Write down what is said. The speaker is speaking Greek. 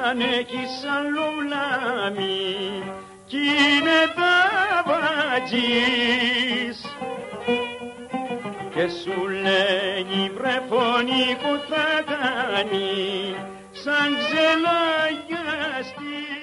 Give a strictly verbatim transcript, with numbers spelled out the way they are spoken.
αν έχεις άλλο βλάμι κι είναι ταβατζής και σου λέει βρε φωνή που θα κάνει σαν ξελαγιαστή.